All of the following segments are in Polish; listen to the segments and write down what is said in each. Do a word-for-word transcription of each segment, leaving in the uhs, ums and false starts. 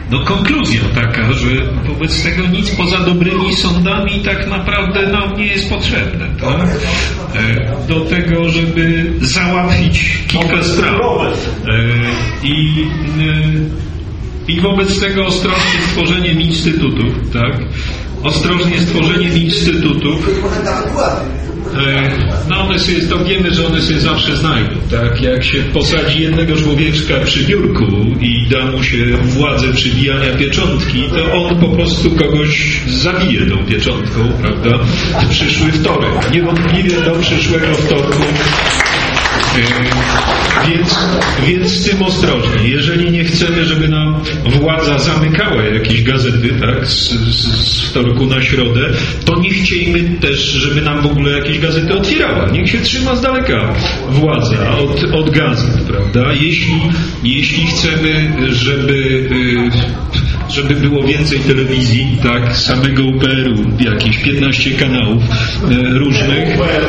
no konkluzja taka, że wobec tego nic poza dobrymi sądami tak naprawdę nam nie jest potrzebne, tak? Do tego, żeby załatwić kilka spraw. I, i wobec tego ostrożnie stworzeniem instytutów, tak? Ostrożnie stworzeniem instytutów. No one sobie, to wiemy, że one sobie zawsze znajdą, tak? Jak się posadzi jednego człowieczka przy biurku i da mu się władzę przybijania pieczątki, to on po prostu kogoś zabije tą pieczątką, prawda? W przyszły wtorek. Niewątpliwie do przyszłego wtorku. Więc, więc z tym ostrożnie. Jeżeli nie chcemy, żeby nam władza zamykała jakieś gazety, tak, z, z, z wtorku na środę, to nie chciejmy też, żeby nam w ogóle jakieś gazety otwierała. Niech się trzyma z daleka władza od, od gazet, prawda? Jeśli, jeśli chcemy, żeby, żeby było więcej telewizji, tak, samego U P R u, jakieś piętnaście kanałów różnych,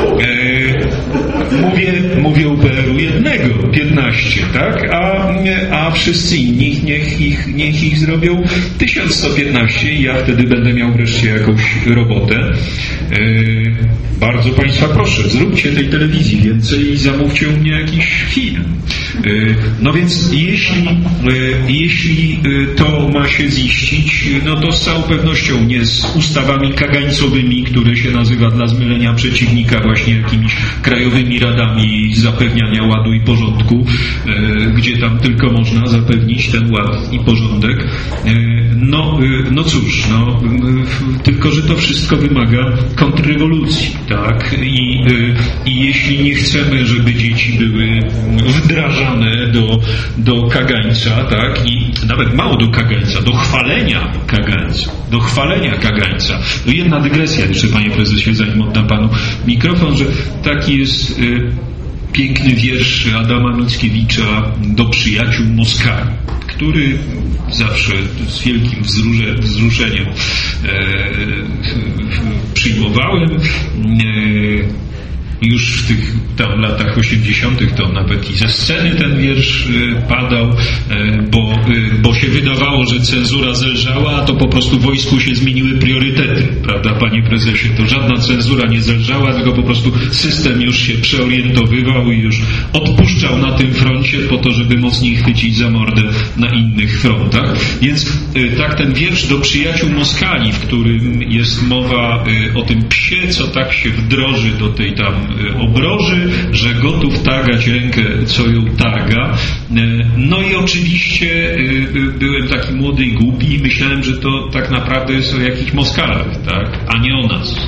mówię, mówię U P R u jednego, piętnaście, tak? A, a wszyscy inni niech ich, niech ich zrobią tysiąc sto piętnaście i ja wtedy będę miał wreszcie jakąś robotę. Yy, bardzo Państwa proszę, zróbcie tej telewizji więcej i zamówcie u mnie jakiś film. Yy, no więc jeśli, yy, jeśli yy, to ma się ziścić, no to z całą pewnością nie z ustawami kagańcowymi, które się nazywa dla zmylenia przeciwnika właśnie jakimiś krajowymi radami zapewniania ładu i porządku, e, gdzie tam tylko można zapewnić ten ład i porządek. E, no, e, no cóż, no, e, tylko że to wszystko wymaga kontrrewolucji, tak? I, e, i jeśli nie chcemy, żeby dzieci były wdrażane do, do kagańca, tak? I nawet mało do kagańca, do chwalenia kagańca, do chwalenia kagańca. No jedna dygresja jeszcze, panie prezesie, zanim oddam panu mikrofon, że taki jest e, piękny wiersz Adama Mickiewicza do przyjaciół Moskali, który zawsze z wielkim wzrusze, wzruszeniem e, przyjmowałem. E, już w tych tam latach osiemdziesiątych to nawet i ze sceny ten wiersz padał, bo, bo się wydawało, że cenzura zelżała, a to po prostu w wojsku się zmieniły priorytety, prawda, panie prezesie? To żadna cenzura nie zelżała, tylko po prostu system już się przeorientowywał i już odpuszczał na tym froncie po to, żeby mocniej chwycić za mordę na innych frontach. Więc tak ten wiersz do przyjaciół Moskali, w którym jest mowa o tym psie, co tak się wdroży do tej tam obroży, że gotów targać rękę, co ją targa. No i oczywiście byłem taki młody i głupi i myślałem, że to tak naprawdę jest o jakichś Moskalach, tak, a nie o nas.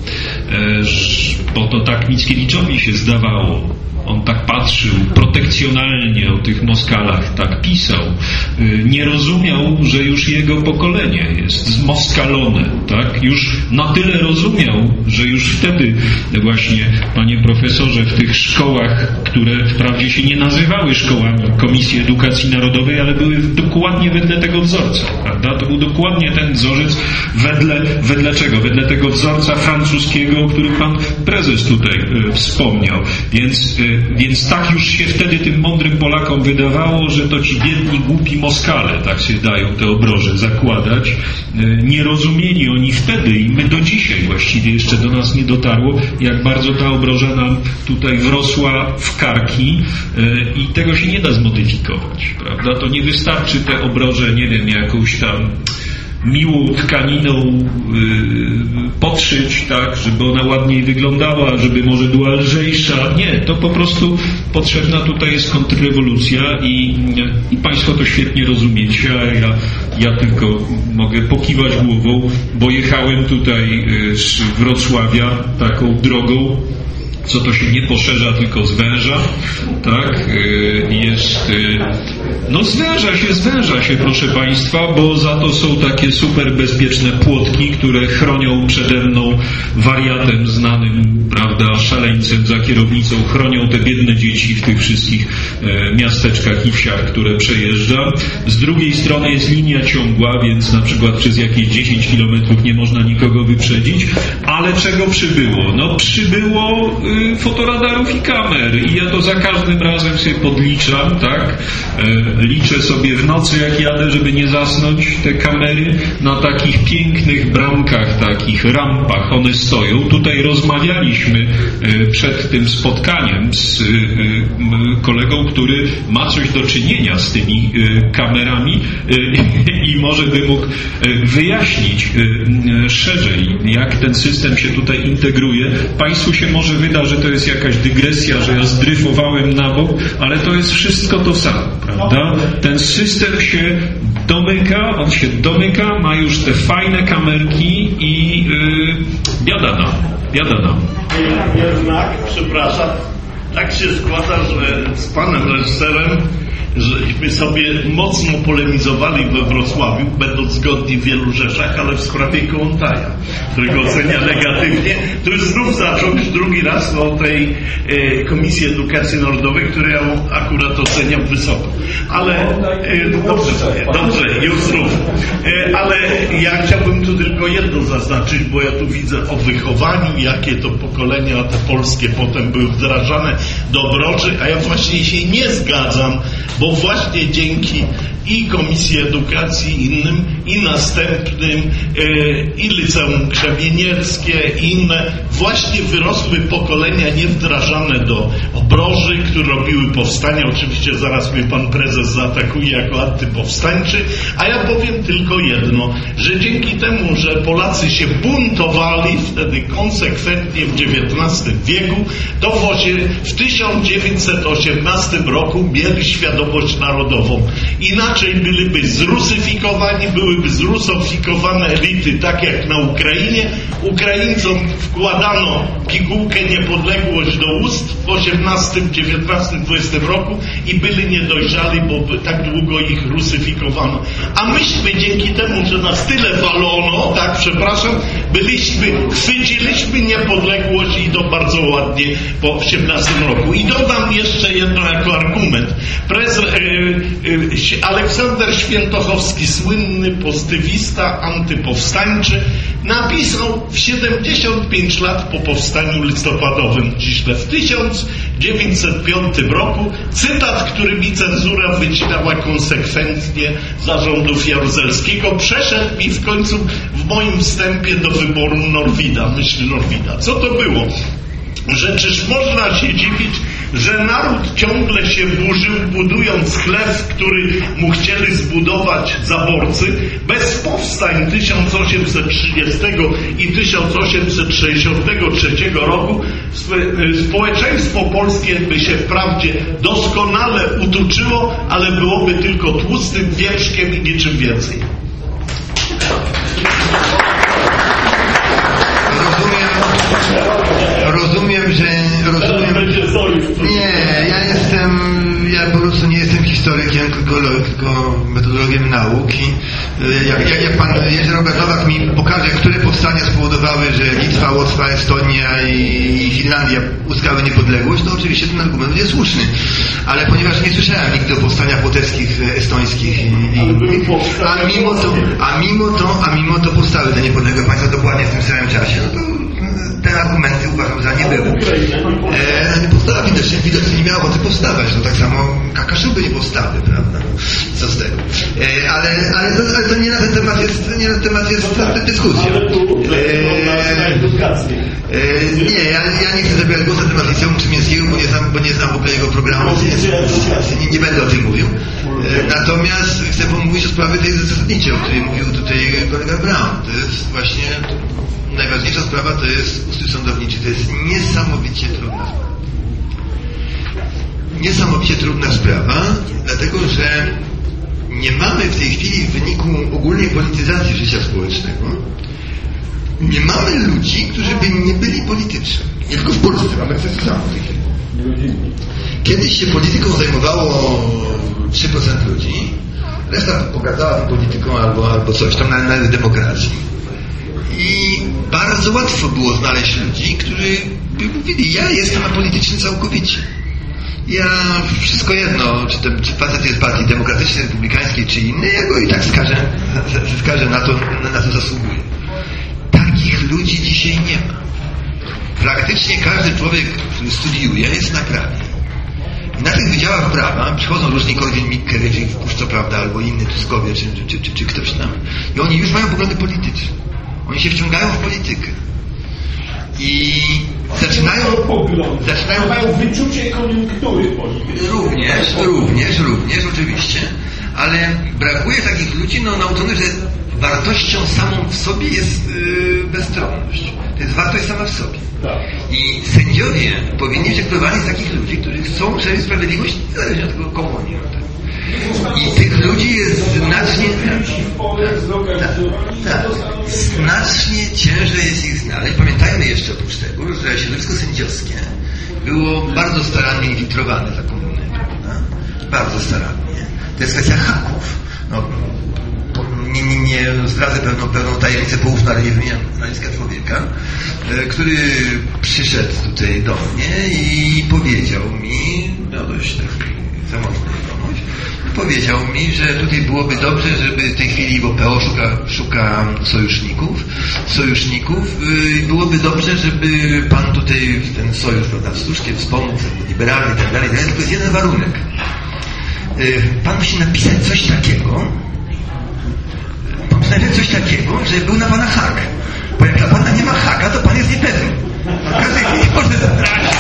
Bo to tak Mickiewiczowi się zdawało. On tak patrzył protekcjonalnie o tych Moskalach, tak pisał. Nie rozumiał, że już jego pokolenie jest zmoskalone, tak? Już na tyle rozumiał, że już wtedy właśnie, panie profesorze, w tych szkołach, które wprawdzie się nie nazywały szkołami Komisji Edukacji Narodowej, ale były dokładnie wedle tego wzorca, prawda? To był dokładnie ten wzorzec wedle, wedle czego? Wedle tego wzorca francuskiego, o którym pan prezes tutaj e, wspomniał. Więc e, Więc tak już się wtedy tym mądrym Polakom wydawało, że to ci biedni, głupi Moskale tak się dają te obroże zakładać. Nie rozumieli oni wtedy i my do dzisiaj właściwie jeszcze do nas nie dotarło, jak bardzo ta obroża nam tutaj wrosła w karki i tego się nie da zmodyfikować, prawda? To nie wystarczy te obroże, nie wiem, jakąś tam miłą tkaniną yy, podszyć, tak, żeby ona ładniej wyglądała, żeby może była lżejsza. Nie, to po prostu potrzebna tutaj jest kontrrewolucja i, i Państwo to świetnie rozumiecie, a ja, ja tylko mogę pokiwać głową, bo jechałem tutaj yy, z Wrocławia taką drogą, co to się nie poszerza, tylko zwęża, tak, yy, jest, yy, no zwęża się, zwęża się, proszę Państwa, bo za to są takie super bezpieczne płotki, które chronią przede mną wariatem znanym, prawda, szaleńcem za kierownicą, chronią te biedne dzieci w tych wszystkich e, miasteczkach i wsiach, które przejeżdżam. Z drugiej strony jest linia ciągła, więc na przykład przez jakieś dziesięć kilometrów nie można nikogo wyprzedzić, ale czego przybyło? No przybyło y, fotoradarów i kamer. I ja to za każdym razem sobie podliczam, tak? Y, liczę sobie w nocy, jak jadę, żeby nie zasnąć, te kamery na takich pięknych bramkach, takich rampach one stoją. Tutaj rozmawialiśmy y, przed tym spotkaniem z y, y, kolegą, który ma coś do czynienia z tymi y, kamerami y, i może by mógł y, wyjaśnić y, y, szerzej, jak ten system się tutaj integruje. Państwu się może wyda, że to jest jakaś dygresja, że ja zdryfowałem na bok, ale to jest wszystko to samo, prawda? Ten system się domyka, on się domyka, ma już te fajne kamerki i yy, biada nam, biada nam. Jednak, przepraszam, tak się składa, że z panem reżyserem żeśmy sobie mocno polemizowali we Wrocławiu, będąc zgodni w wielu rzeczach, ale w sprawie Kołłątaja, którego ocenia negatywnie. To już znów zacząć drugi raz o tej e, Komisji Edukacji Narodowej, którą ja akurat oceniam wysoko. Ale e, dobrze, dobrze, już znów. E, ale ja chciałbym tu tylko jedno zaznaczyć, bo ja tu widzę o wychowaniu, jakie to pokolenia te polskie potem były wdrażane do obroży, a ja właśnie się nie zgadzam, bo właśnie dzięki i Komisji Edukacji i innym, i następnym, e, i Liceum Krzemienieckie, i inne, właśnie wyrosły pokolenia niewdrażane do obroży, które robiły powstania. Oczywiście zaraz mnie pan prezes zaatakuje jako antypowstańczy, a ja powiem tylko jedno, że dzięki temu, że Polacy się buntowali wtedy konsekwentnie w dziewiętnastym wieku, to w tysiąc dziewięćset osiemnastym roku mieli świadomość narodową. Inaczej byliby zrusyfikowani, byłyby zrusofikowane elity, tak jak na Ukrainie. Ukraińcom wkładano pigułkę niepodległość do ust w osiemnastym, dziewiętnastym, dwudziestym roku i byli niedojrzali, bo tak długo ich rusyfikowano. A myśmy dzięki temu, że nas tyle walono, tak, przepraszam, byliśmy, chwyciliśmy niepodległość i to bardzo ładnie po osiemnastym roku. I dodam jeszcze jedno jako argument. Prez, yy, yy, Aleksander Świętochowski, słynny pozytywista, antypowstańczy, napisał w siedemdziesiąt pięć lat po powstaniu listopadowym, ściśle w tysiąc dziewięćset piątym roku, cytat, który mi cenzura wycinała konsekwentnie za rządów Jaruzelskiego, przeszedł mi w końcu w moim wstępie do wyboru Norwida, myśli Norwida. Co to było? Że czyż można się dziwić, że naród ciągle się burzył, budując chleb, który mu chcieli zbudować zaborcy, bez powstań tysiąc osiemset trzydziestego i tysiąc osiemset sześćdziesiątego trzeciego roku społeczeństwo polskie by się wprawdzie doskonale utuczyło, ale byłoby tylko tłustym wierzchiem i niczym więcej. Rozumiem, że... Rozumiem, nie, ja jestem... Ja po prostu nie jestem historykiem, tylko, tylko metodologiem nauki. Jak, jak, jak pan Jerzy Robert Nowak mi pokaże, które powstania spowodowały, że Litwa, Łotwa, Estonia i Finlandia uzyskały niepodległość, to oczywiście ten argument będzie słuszny. Ale ponieważ nie słyszałem nigdy o powstaniach łotewskich, estońskich i, i, a mimo to, a mimo to, a mimo to powstały te niepodległe państwa dokładnie w tym samym czasie, no to te argumenty uważam za nie były. E, nie powstała widocznie, widocznie nie miała ochoty powstawać, no tak samo Kakaszuby nie powstały, prawda? Co z tego? E, ale, ale, to, ale to nie na ten temat jest, nie na ten temat jest dyskusja. E, e, nie, ja, ja nie chcę zabierać głosu na temat Liceum Krzemińskiego, bo nie znam, bo nie znam w ogóle jego programu, więc nie, nie będę o tym mówił. E, natomiast chcę pomówić o sprawie tej zasadniczej, o której mówił tutaj kolega Braun. To jest właśnie... Najważniejsza sprawa to jest ustrój sądowniczy. To jest niesamowicie trudna sprawa. Niesamowicie trudna sprawa, dlatego że nie mamy w tej chwili w wyniku ogólnej polityzacji życia społecznego, nie mamy ludzi, którzy by nie byli polityczni. Nie tylko w Polsce, mamy kwestię samą w tej chwili. Kiedyś się polityką zajmowało trzy procent ludzi, reszta pogadzała tym polityką albo, albo coś tam na, na demokracji. I bardzo łatwo było znaleźć ludzi, którzy by mówili, ja jestem apolityczny całkowicie. Ja wszystko jedno, czy, te, czy facet jest partii demokratycznej, republikańskiej, czy innej, ja go i tak skażę, skażę na to, na, na to zasługuje. Takich ludzi dzisiaj nie ma. praktycznie każdy człowiek, który studiuje, jest na prawie. I na tych wydziałach prawa przychodzą różni Korwin-Mikke, co prawda, albo inny Tuskowie, czy, czy, czy, czy ktoś tam. I oni już mają poglądy polityczne. Oni się wciągają w politykę. I zaczynają... zaczynają mają wyczucie koniunktury politycznej. Również, również, również, oczywiście. Ale brakuje takich ludzi, no, nauczonych, że wartością samą w sobie jest yy, bezstronność. To jest wartość sama w sobie. Tak. I sędziowie powinni być ekwywalni z takich ludzi, którzy chcą szerzyć sprawiedliwość niezależnie od tego, komu oni robią. I tych ludzi jest znacznie... Tak, tak, znacznie ciężej jest ich znaleźć. Pamiętajmy jeszcze oprócz tego, że środowisko sędziowskie było bardzo starannie infiltrowane za komuny, prawda? Bardzo starannie. To jest kwestia haków. No, nie, nie, nie zdradzę pewną, pewną tajemnicę poufną, ale nie wymieniam nazwiska człowieka, który przyszedł tutaj do mnie i powiedział mi, no dość tak zamożny komuś, powiedział mi, że tutaj byłoby dobrze, żeby w tej chwili, bo P O szuka, szuka sojuszników, sojuszników, yy, byłoby dobrze, żeby pan tutaj ten sojusz, prawda, z Tuszkiem wspomógł, liberalny i tak dalej, tylko jest jeden warunek. Yy, pan musi napisać coś takiego, pan musi napisać coś takiego, że był na pana hak. Bo jak dla pana nie ma haka, to pan jest niepewny. W każdej chwili może zatracić.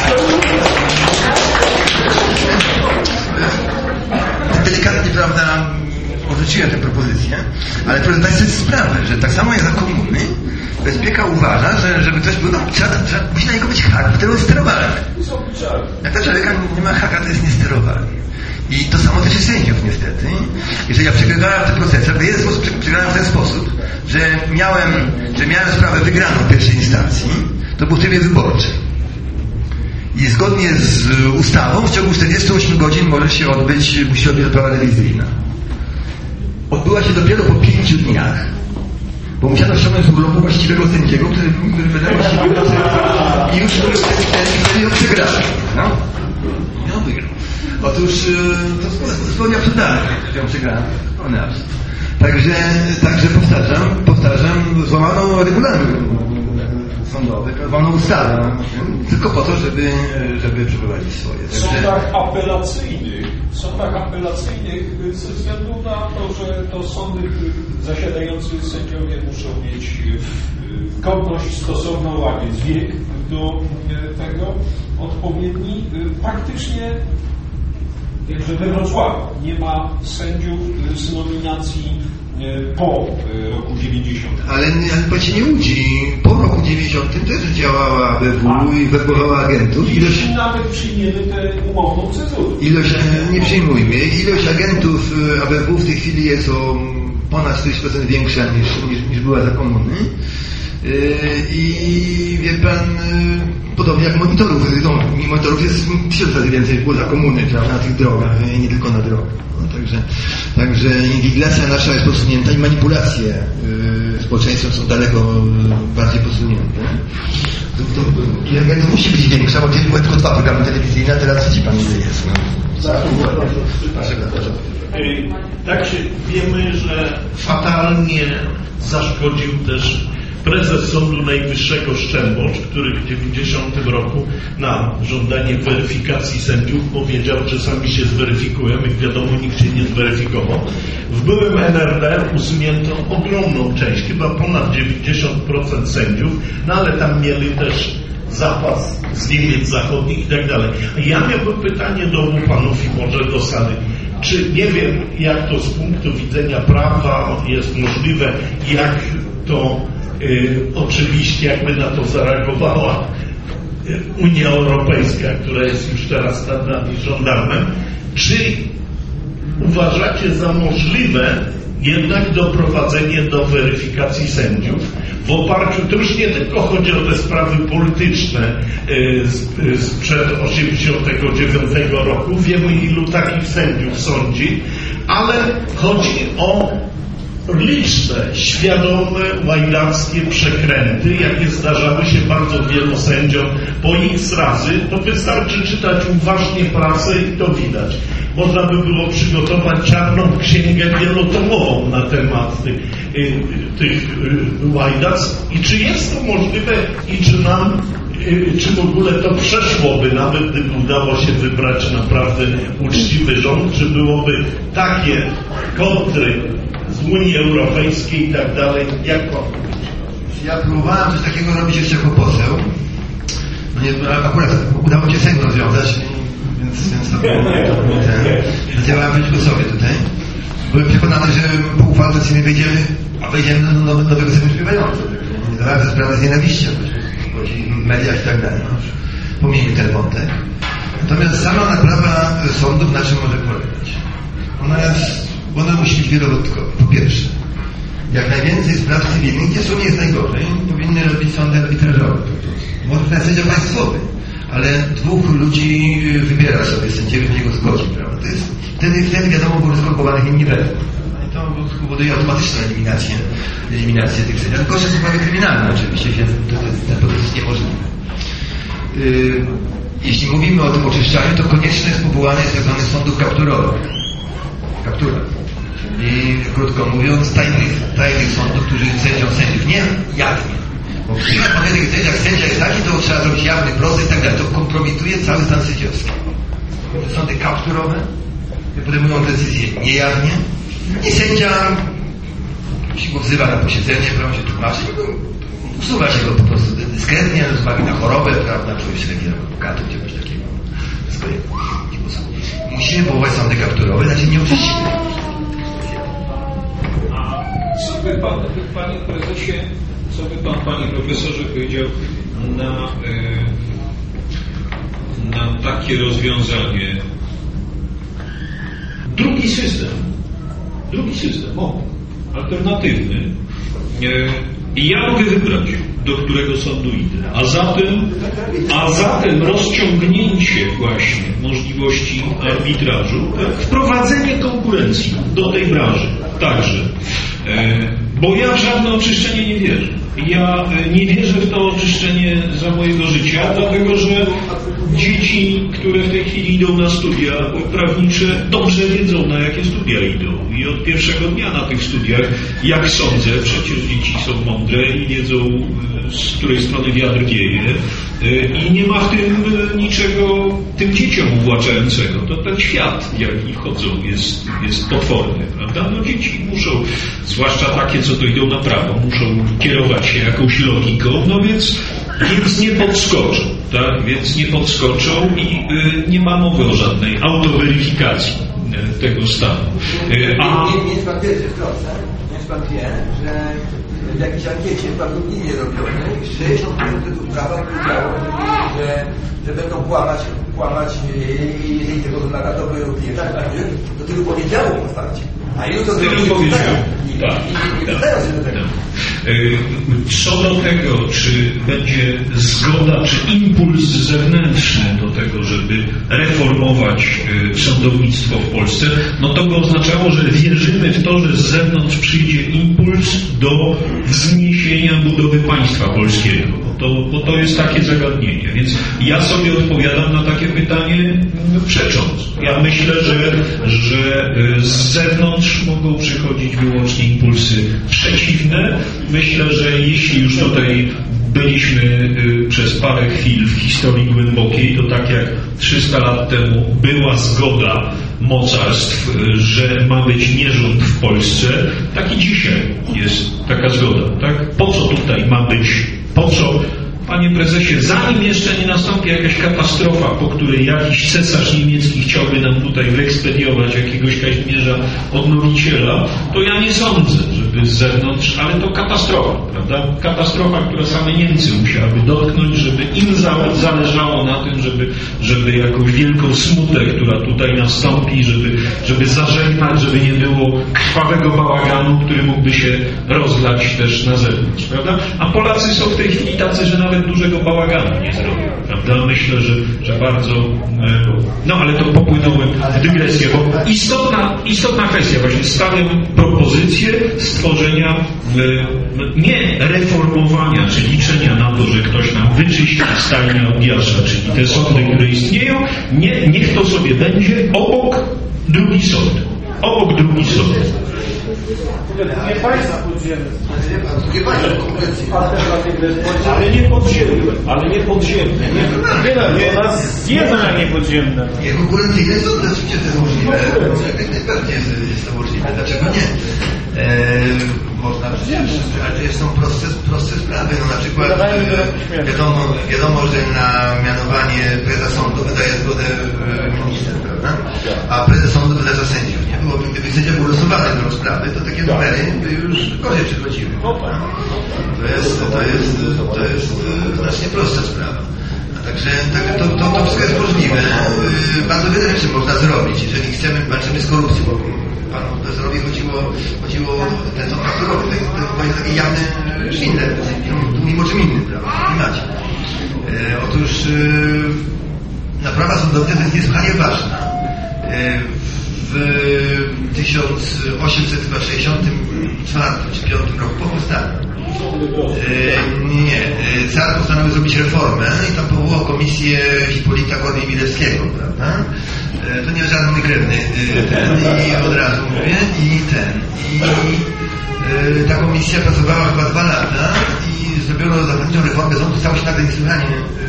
Delikatnie, prawda, odrzuciłem tę propozycję, ale proszę zdać sobie sprawę, że tak samo jak za komuny, bezpieka uważa, że żeby ktoś był, no, trzeba, trzeba, musi na niego być hak, bo wtedy jest sterowalny. Jak ta człowieka nie ma haka, to jest niesterowalny. I to samo też jest sędziów, niestety. Jeżeli ja przegrywałem te procesy, to jeden sposób przegrałem w ten sposób, że miałem, że miałem sprawę wygraną w pierwszej instancji, to był w trybie wyborczym. I zgodnie z ustawą w ciągu czterdziestu ośmiu godzin może się odbyć, musi odbyć odprawa rewizyjna. Odbyła się dopiero po pięciu dniach, bo musiano ściągnąć z urlopu właściwego sędziego, który, który wydał właściwego sędziego i już wtedy ją przegrali. No, no wygrał. Otóż to zupełnie absurdalne, że ją przegrałem. On absurd. Także, także powtarzam, powtarzam, złamano regulamin sądowy, złamano ustawę, tylko po to, żeby, żeby przeprowadzić swoje. W sądach apelacyjnych, w sądach apelacyjnych ze względu na to, że to sądy zasiadający sędziowie muszą mieć godność stosowną, a więc wiek do tego odpowiedni, praktycznie że we Wrocławiu nie ma sędziów z nominacji po roku dziewięćdziesiątym. Ale, ale pan się nie łudzi. Po roku dziewięćdziesiątym też działała A B W i werbowała agentów. Ilość, nawet przyjmiemy tę umowną cezurę. Ilość, nie przyjmujmy. Ilość agentów A B W w tej chwili jest o ponad czterdzieści procent większa niż, niż, niż była za komuny. I wie pan, podobnie jak monitorów, no, monitorów jest tysiąc razy więcej było za komuny, prawda, na tych drogach, nie tylko na drogach. No, także, także inwigilacja nasza jest posunięta i manipulacje yy, społeczeństwem są daleko bardziej posunięte. To, to, to, to musi być większa, bo kiedyś były tylko dwa programy telewizyjne, a teraz widzi pan, ile jest. No. Proszę bardzo. Tak się wiemy, że fatalnie zaszkodził też prezes Sądu Najwyższego Szczębosz, który w dziewięćdziesiątym roku na żądanie weryfikacji sędziów powiedział, że sami się zweryfikują. Jak wiadomo, nikt się nie zweryfikował. W byłym N R D usunięto ogromną część, chyba ponad dziewięćdziesiąt procent sędziów, no ale tam mieli też zapas z Niemiec Zachodnich i tak dalej. Ja miałbym pytanie do obu panów i może do sali. Czy nie wiem, jak to z punktu widzenia prawa jest możliwe, jak to y, oczywiście jakby na to zareagowała Unia Europejska, która jest już teraz nad nami żądamem, czy uważacie za możliwe jednak doprowadzenie do weryfikacji sędziów w oparciu, to już nie tylko chodzi o te sprawy polityczne y, sprzed osiemdziesiątego dziewiątego roku, wiemy ilu takich sędziów sądzi, ale chodzi o liczne, świadome, łajdackie przekręty, jakie zdarzały się bardzo wielu sędziom po x razy, to wystarczy czytać uważnie prasę i to widać. Można by było przygotować czarną księgę wielotomową na temat tych, tych, tych łajdactw i czy jest to możliwe i czy nam czy w ogóle to przeszłoby, nawet gdyby udało się wybrać naprawdę uczciwy rząd, czy byłoby takie kontry z Unii Europejskiej i tak dalej, jak pan? Ja próbowałem coś takiego robić jeszcze jako poseł. No nie, akurat udało się Sejm rozwiązać, więc, więc to zadziałałem przeciwko sobie tutaj. Byłem przekonany, że po uchwale sejmowej wejdziemy, a wejdziemy do nowego, nowego Sejmu śpiewającego. Nie dawałem ze sprawy z nienawiścią, chodzi w mediach i tak dalej. No, pomijmy ten wątek. Natomiast sama naprawa sądów na czym może polegać? Ona jest, ona musi być wielowątkowa. Po pierwsze, jak najwięcej spraw cywilnych, gdzie sąd jest najgorzej, powinny robić sądy arbitrażowe. Może ten sędzia państwowy, ale dwóch ludzi wybiera sobie sędziego, w niego zgodzi, prawda? To jest, wtedy, wtedy wiadomo, bo skorumpowanych im nie wezmą. I to spowoduje automatyczną eliminację, eliminację tych sędziów. Tylko, że są sprawy kryminalne oczywiście, więc to, to, ten proces jest niemożliwy. Yy, jeśli mówimy o tym oczyszczaniu, to konieczne jest powołanie tzw. sądów kapturowych. Kaptura. I krótko mówiąc, tajnych, tajnych sądów, którzy sędzią sędziów. Nie jawnie. Bo w tych jak sędzia jest taki, to trzeba zrobić jawny proces i tak dalej. To kompromituje cały stan sędziowski. Sądy kapturowe podejmują decyzje niejawnie. I sędzia się go wzywa na posiedzenie, prawo się tłumaczy, usuwa się go po prostu dyskretnie, z uwagi na chorobę, prawda, człowiek się taki adwokatów, czegoś takiego. Musimy powołać sądy kapturowe, znaczy nie oczyścimy. Co by pan, panie prezesie, co by pan, panie profesorze powiedział na, na takie rozwiązanie? Drugi system, drugi system, o, alternatywny. I ja mogę wybrać, do którego sądu idę. A zatem, a zatem rozciągnięcie właśnie możliwości arbitrażu, wprowadzenie konkurencji do tej branży także. Bo ja w żadne oczyszczenie nie wierzę. Ja nie wierzę w to oczyszczenie za mojego życia, dlatego że dzieci, które w tej chwili idą na studia prawnicze, dobrze wiedzą, na jakie studia idą. I od pierwszego dnia na tych studiach, jak sądzę, przecież dzieci są mądre i wiedzą, z której strony wiatr wieje. I nie ma w tym niczego tym dzieciom uwłaczającego. To ten świat, w jaki wchodzą, jest, jest potworny, prawda? No dzieci muszą, zwłaszcza takie, co to idą na prawo, muszą kierować się jakąś logiką, no więc, więc nie podskoczą, tak? Więc nie podskoczą i y, nie ma mowy o żadnej autoweryfikacji y, tego stanu. Y, a... Nie, nie, nie pan wie, nie pan wie, że w jakiejś ankiecie w Pawłowninie robionej sześćdziesiąt procent prawa powiedziało, że, że będą kłamać, kłamać i jeżeli tego wymaga to by również, to tylko powiedziało w otwarcie. A ilu to zrobiło? powiedziało? Tak, nie dostają się do tego. Co do tego, czy będzie zgoda, czy impuls zewnętrzny do tego, żeby reformować sądownictwo w Polsce, no to by oznaczało, że wierzymy w to, że z zewnątrz przyjdzie impuls do wzniesienia budowy państwa polskiego. Bo to, bo to jest takie zagadnienie. Więc ja sobie odpowiadam na takie pytanie przecząc. Ja myślę, że, że z zewnątrz mogą przychodzić wyłącznie impulsy przeciwne. Myślę, że jeśli już tutaj byliśmy y, przez parę chwil w historii głębokiej, to tak jak trzysta lat temu była zgoda mocarstw, y, że ma być nierząd w Polsce, tak i dzisiaj jest taka zgoda. Tak? Po co tutaj ma być, po co, panie prezesie, zanim jeszcze nie nastąpi jakaś katastrofa, po której jakiś cesarz niemiecki chciałby nam tutaj wyekspediować jakiegoś Kazimierza Odnowiciela, to ja nie sądzę, żeby z zewnątrz, ale to katastrofa, prawda? Katastrofa, która same Niemcy musiałyby dotknąć, żeby im zależało na tym, żeby, żeby jakąś wielką smutę, która tutaj nastąpi, żeby, żeby zażegnać, żeby nie było krwawego bałaganu, który mógłby się rozlać też na zewnątrz, prawda? A Polacy są w tej chwili tacy, że nawet dużego bałaganu nie zrobią, prawda? Myślę, że, że bardzo... No, ale to popłynąłem w dygresję, bo istotna, istotna kwestia, właśnie stawiam propozycję stworzenia nie reformowania, czy liczenia na to, że ktoś nam wyczyści stajnię od jasza, czyli te sądy, które istnieją, nie, niech to sobie będzie obok drugi sąd. obok drugi sąd. Nie państwa podziemne. Ale nie podziemne. Ale nie podziemne. Nie, nie, nas zjedzą, a nie podziemne. Nie, konkurencyjne są to oczywiście to jest możliwe. Najbardziej jest, jest to możliwe. Dlaczego nie? E, można przecież, ale to są proste, proste sprawy. No na przykład e, wiadomo, wiadomo, że na mianowanie prezesa sądu wydaje zgodę minister, prawda? A prezes sądu wyznacza sędziów. Nie byłoby, gdyby sędzia był losowany do rozprawy, to takie numery by już gorzej przychodziły. To jest, to jest, to jest znacznie prostsza sprawa. Także tak, to, to, to wszystko jest możliwe. Bardzo wiele rzeczy można zrobić, jeżeli chcemy, walczymy z korupcją. Panu profesorowi chodziło, chodziło o ten sąd fakturowy. To jest, to jest taki jawny szwindel, mówimy o czym innym, prawda? Nie macie. E, otóż e, naprawa sądownia to jest niesłychanie ważna. E, w tysiąc osiemset sześćdziesiątym czwartym czy piątym roku po powstaniu e, nie, car postanowił zrobić reformę i tam powołał komisję Hipolita Korwin-Milewskiego, prawda? E, to nie żaden mój krewny e, ten, i od razu mówię i ten i e, ta komisja pracowała chyba dwa lata i zrobiono zasadniczą reformę sądu, stało się nagle niesłychanie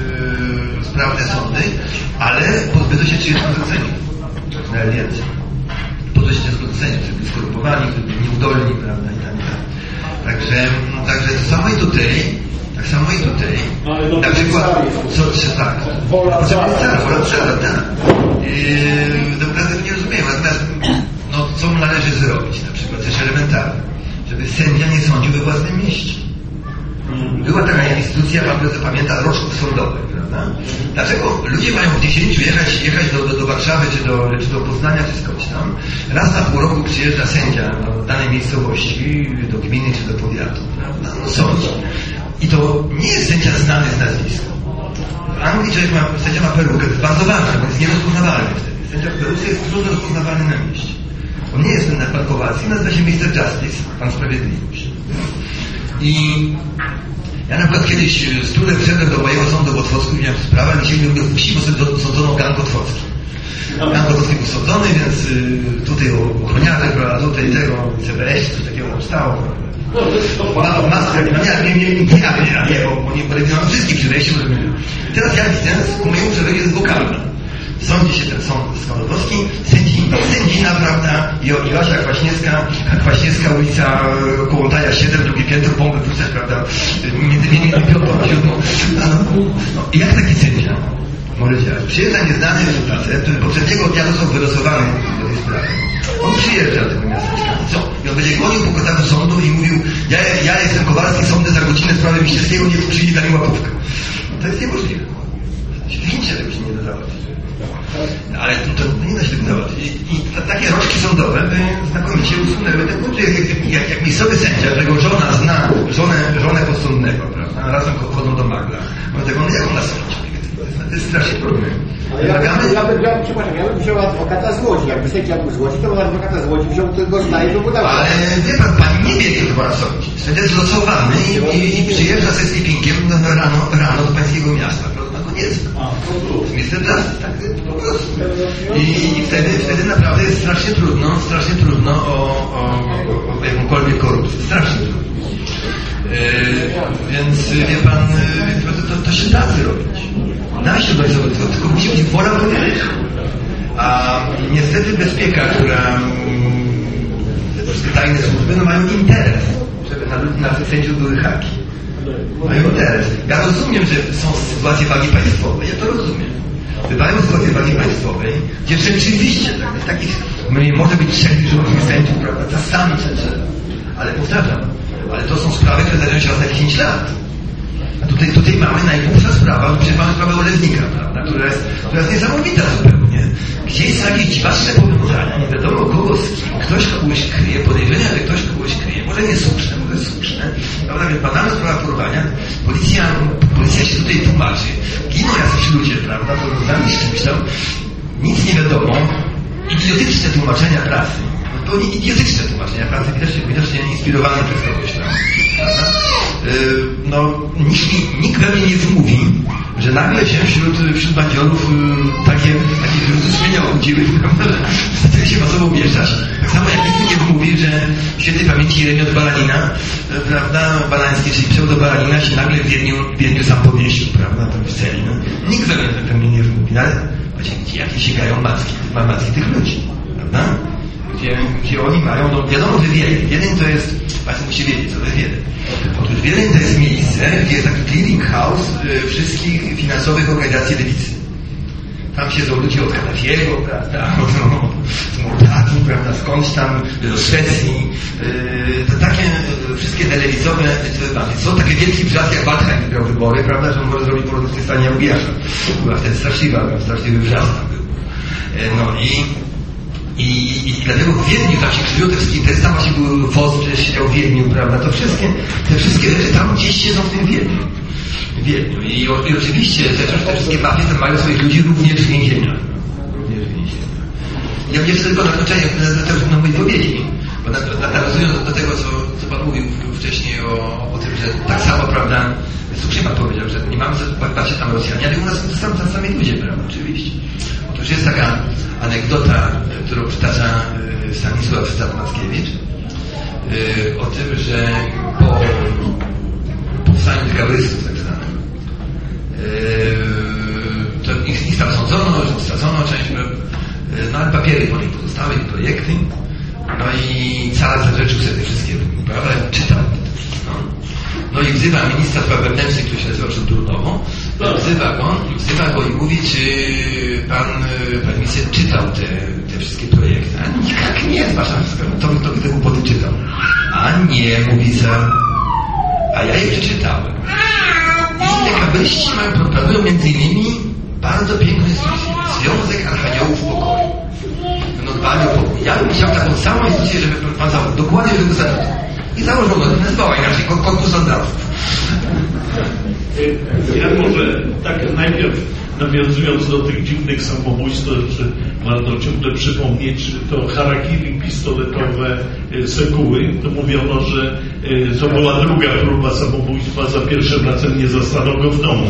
e, sprawne sądy, ale pozbyto się trzydziestu procent sędziów, nawet więcej. Podejście sędziów, którzy byli skorupowani, którzy byli nieudolni, prawda, i tak dalej. Także, także to samo i tutaj, tak samo i tutaj, no, na przykład, co, czy tak, wola cara, wola cara, tak. Yy, naprawdę nie rozumiem, natomiast, no, co mu należy zrobić, na przykład, coś elementarne, żeby sędzia nie sądził we własnym mieście. Była taka instytucja, pan prezes pamięta, roczków sądowych, prawda? Dlaczego ludzie mają w dziesięciu jechać, jechać do, do, do Warszawy, czy do, czy do Poznania, czy skądś tam? Raz na pół roku przyjeżdża sędzia do danej miejscowości, do gminy, czy do powiatu, prawda? No sądzi. I to nie jest sędzia znany z nazwiska. W Anglii człowiek ma, sędzia ma perukę, to jest bardzo ważne, bo jest nierozpoznawalny wtedy. Sędzia w peruce jest trudno rozpoznawalny na mieście. On nie jest ten na pan Kowalski, nazywa się mister Justice, pan Sprawiedliwość. I ja na przykład kiedyś z trudem wszedłem do mojego sądu w Otwocku i miałem sprawę, ale się nie mogę wpuścić, bo sobie sądzono gang otwocki. Gang otwocki był sądzony, więc y, tutaj ochroniarze, prawda, tutaj tego, C B S, coś takiego tam stało. Ma, maskę, no nie, nie, nie, nie, nie, nie, bo nie polegiono wszystkich przy wejściu. Teraz ja widzę, ku mojemu przerogi jest wokalny. Sądzi się ten sąd składowski, sędzi, sędzina, prawda, jo, Joasia Kwaśniewska, Kwaśniewska, ulica Kołątaja siedem, drugie piętro, bombę wrzucać, prawda, między innymi piątą a siódmą. No, jak taki sędzia może działać? Przyjeżdża nieznany facet, który poprzedniego dnia został wylosowany do tej sprawy. On przyjeżdża do tego miasteczka. Co? I on będzie gonił po kotaku sądu i mówił, ja, ja jestem Kowalski, sądzę za godzinę sprawy Wiśniewskiego, nie przyjdzie dla mnie łapówkę. To jest niemożliwe. Świetnie tego się nie da załatwić. Ale to, to nie da się tego załatwić. I, i takie roczki sądowe by znakomicie usunęły te punkty. Jak, jak, jak, jak miejscowy sędzia, którego żona zna żonę, żonę podsądnego, prawda? Razem chodzą do magla. No tego, no jak ona sądzi? To jest strasznie trudne. Ale ja, ja, ja, bym, ja, przepraszam, ja bym wziął adwokata z Łodzi. Jakby sędzia był z Łodzi, to bym adwokata z Łodzi wziął, który go zna i by mu dał. Ale wie pan, pani nie wie, jak to pana sądzi. Sędzia jest losowany i, i, i przyjeżdża ze sleepingiem rano, rano do pańskiego miasta. Nie jest. mister Justice, tak? Po prostu. I, i wtedy, wtedy naprawdę jest strasznie trudno, strasznie trudno o, o, o, o jakąkolwiek korupcję. Strasznie trudno. Yy, więc wie pan, to, to, to się da zrobić. Da się zrobić, to tylko musi być wola polityczna. A niestety bezpieka, która te wszystkie tajne służby, no mają interes, żeby na, na sędziów były haki. Mają interes. Ja rozumiem, że są sytuacje wagi państwowej. Ja to rozumiem. Bywają sytuacje wagi państwowej, gdzie rzeczywiście tak, takich może być trzech dyżurnych sędziów, prawda, czasami trzeba. Ale powtarzam, ale to są sprawy, które zdarzają się raz na dziesięć lat. A tutaj, tutaj mamy najgłupsza sprawa, gdzie mamy sprawę Olewnika, prawda, która jest, która jest niesamowita zupełnie. Gdzieś są jakieś dziwaczne powiązania, nie wiadomo kogo z kim. Ktoś kogoś kryje, podejrzenia, że ktoś kogoś kryje. Może niesłuszne, może słuszne. Prawda, więc badamy sprawę porwania. Policja, policja się tutaj tłumaczy. Giną jacyś ludzie, prawda, powiązani z czymś tam. Nic nie wiadomo. Idiotyczne tłumaczenia prasy. No to nie idiotyczne tłumaczenia prasy, widocznie, widocznie inspirowane przez kogoś tam. Prawda? Yy, no, nikt, nikt we mnie nie wmówi, że nagle się wśród, wśród bandziorów takie, takie wyrzuty sumienia obudziły, prawda, że zaczęli się masowo ujeżdżać. Tak samo jak nikt nie mówi, że w świętej pamięci Jeremiot Balanina, prawda, Balański, czyli pseudo Balanina się nagle w Wiedniu, w Wiedniu sam powiesił, prawda, tam w celi. No. Nikt pewnie nie mówi, ale właśnie jakie sięgają matki, matki tych ludzi, prawda? Gdzie, gdzie oni mają, no wiadomo, że Wiedeń. Wiedeń to jest, Państwo musicie wiedzieć, co to jest Wiedeń. Otóż Wiedeń to jest miejsce, gdzie jest taki clearing house y, wszystkich finansowych organizacji lewicy. Tam siedzą ludzie od Kaddafiego, prawda, no, z Mołdawii, prawda, skądś tam, do Szwecji. Yy, to takie y, wszystkie te lewicowe bandy. Są takie wielki wrzask, jak Waldheim wygrał wybory, prawda, że on może zrobić porządek w stanie Jałgiasza. Była wtedy straszliwa, straszliwy wrzask tam był. Yy, no i I, i, I dlatego w Wiedniu tam się krzywią te wszystkie, te tam właśnie były wozy, które siedział w Wiedniu, prawda, to wszystkie, te wszystkie rzeczy tam gdzieś siedzą w tym Wiedniu. W Wiedniu. I, o, i oczywiście te, te wszystkie mafie tam mają swoich ludzi również w więzieniach. Również w więzieniach. Ja mnie tylko na zakończenie, na, na, na mojej powiedzi, bo nawiązując do tego, co, co Pan mówił wcześniej o, o tym, że tak samo, prawda, Cukrzyma powiedział, że nie mamy patrzeć tam Rosjanie, ale u nas są to sami, sami ludzie, prawda, oczywiście. Otóż jest taka anegdota, którą przytacza Stanisław Starmackiewicz o tym, że po powstaniu dekabrystów tak zwanym to ich, ich tam sądzono, że stracono część, no ale papiery po nich pozostały, projekty, no i Car zarzeczył sobie te wszystkie, prawda, czytał. No. No i wzywa ministra spraw wewnętrznych, który się nazywa Szydurnowo, wzywa go, wzywa go i mówi, czy pan, pan minister czytał te, te wszystkie projekty. A nikak nie, zwłaszcza to, to, to te głupoty czytał. A nie, mówi car, a ja je przeczytałem. I dekabryści mają, proponują między innymi bardzo piękną instytucję. Związek Archaniołów Pokoju. No dbali o pokój. Ja bym chciał taką samą instytucję, żeby pan założył. Dokładnie tego statutu. I założono, to nazwała inaczej, konkurs sądowców. Ja może tak najpierw nawiązując do tych dziwnych samobójstw, że warto ciągle przypomnieć, to harakiri pistoletowe Sekuły, to mówiono, że to była druga próba samobójstwa, za pierwszym razem nie zastano go w domu.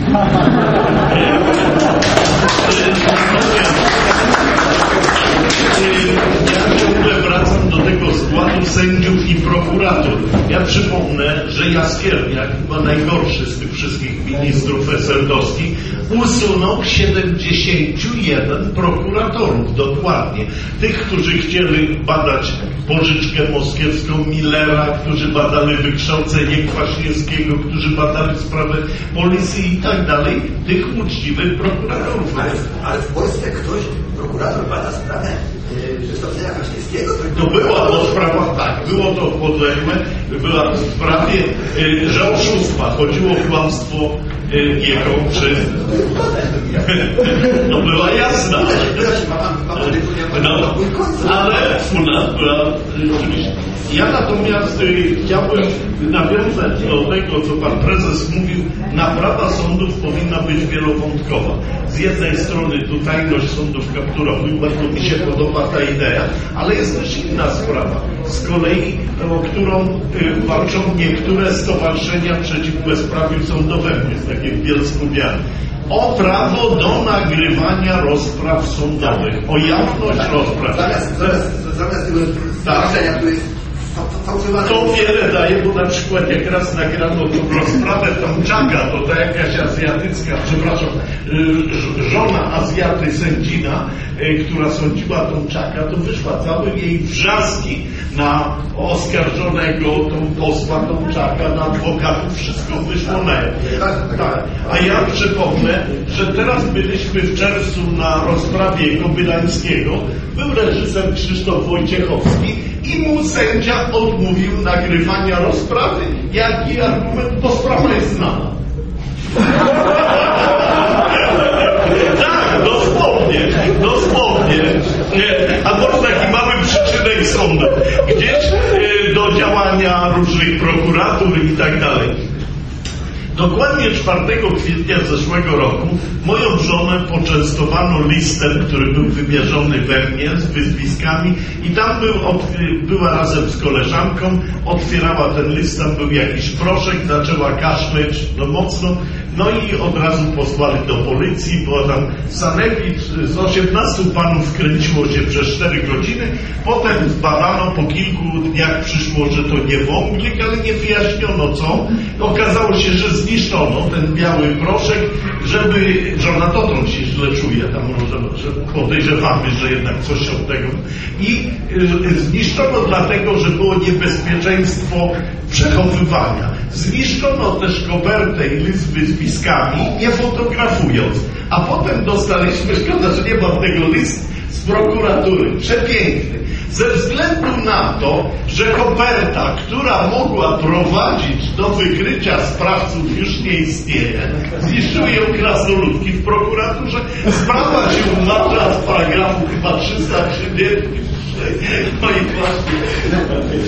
Ja ciągle wracam do tego składu sędziów i prokurator. Ja przypomnę, że Jaskierniak, chyba najgorszy z tych wszystkich ministrów eseldowskich, usunął siedemdziesięciu jeden prokuratorów, dokładnie. Tych, którzy chcieli badać pożyczkę moskiewską Millera, którzy badali wykształcenie Kwaśniewskiego, którzy badali sprawę policji i tak dalej, tych uczciwych prokuratorów. Ale, ale w Polsce ktoś, prokurator bada sprawę wykształcenia Kwaśniewskiego? To była to sprawa, tak, było to podległe, była w sprawie, że oszustwa, chodziło o kłamstwo jego, czy... No była jasna. No, ale Funa była rzeczywiście. Ja natomiast y, chciałbym nawiązać do tego, co pan prezes mówił, naprawa sądów powinna być wielowątkowa. Z jednej strony tutajność sądów kapturowych, bardzo mi się podoba ta idea, ale jest też inna sprawa, z kolei o którą y, walczą niektóre stowarzyszenia przeciw bezprawiu sądowemu, jest takie w Bielsku Białym. O prawo do nagrywania rozpraw sądowych, o jawność rozpraw. Zamiast, zamiast, zamiast tego stowarzyszenia, które jest to wiele daje, bo na przykład jak raz nagrano tą rozprawę Tomczaka, to ta jakaś azjatycka, przepraszam, żona Azjaty sędzina, która sądziła Tomczaka, to wyszła całe jej wrzaski na oskarżonego, tą posła Tomczaka, na adwokatów, wszystko wyszło na jaw. Tak. A ja przypomnę, że teraz byliśmy w czerwcu na rozprawie Kobylańskiego, był reżyser Krzysztof Wojciechowski i mu sędzia odmówił nagrywania rozprawy. Jaki argument? Bo sprawa jest znana. Tak, dosłownie, dosłownie. A to taki mały przyczynek sądu. Gdzieś do działania różnych prokuratur i tak dalej. Dokładnie czwartego kwietnia zeszłego roku moją żonę poczęstowano listem, który był wymierzony we mnie z wyzwiskami i tam był, była razem z koleżanką, otwierała ten list, tam był jakiś proszek, zaczęła kaszleć no mocno, no i od razu posłali do policji, bo tam sanepid z osiemnastu panów kręciło się przez cztery godziny, potem zbadano, po kilku dniach przyszło, że to nie wąglik, ale nie wyjaśniono co. Okazało się, że zniszczono ten biały proszek, żeby żona dotąd się źle czuje, tam może, że podejrzewamy, że jednak coś od tego. I y, zniszczono dlatego, że było niebezpieczeństwo przechowywania. Zniszczono też kopertę i list z wyzwiskami, nie fotografując. A potem dostaliśmy, szkoda, że nie mam tego list z prokuratury, przepiękny. Ze względu na to, że koperta, która mogła prowadzić do wykrycia sprawców, już nie istnieje, zniszczyły ją krasnoludki w prokuraturze. Sprawa się umarza z paragrafu chyba trzysta trzydzieści. No i właśnie.